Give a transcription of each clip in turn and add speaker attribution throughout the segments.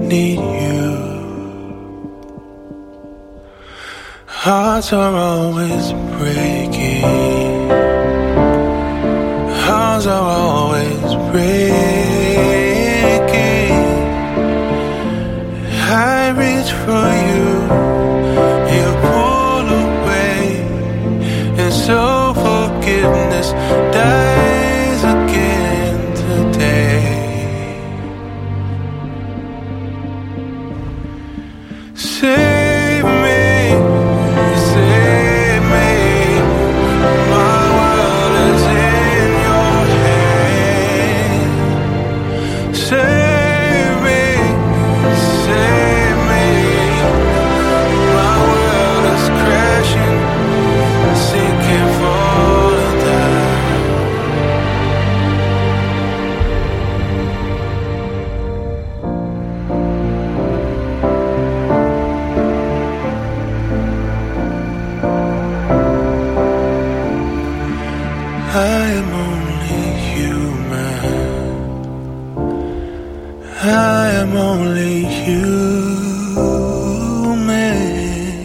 Speaker 1: need you. Hearts are always breaking. Hearts are always breaking. I reach for you, you pull away, and so forgiveness dies again today. Save me, save me. My world is in your hand. Save me, save me. My world is crashing, sinking, falling down. I am only human. I am only human.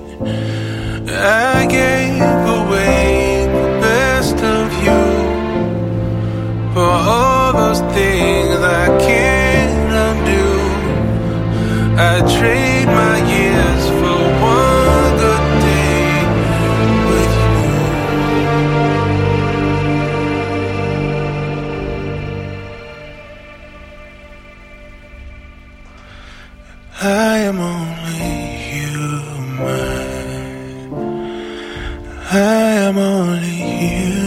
Speaker 1: I gave away the best of you for all those things I can't undo. I trade my years for one good day with you. I am only human. I am only human.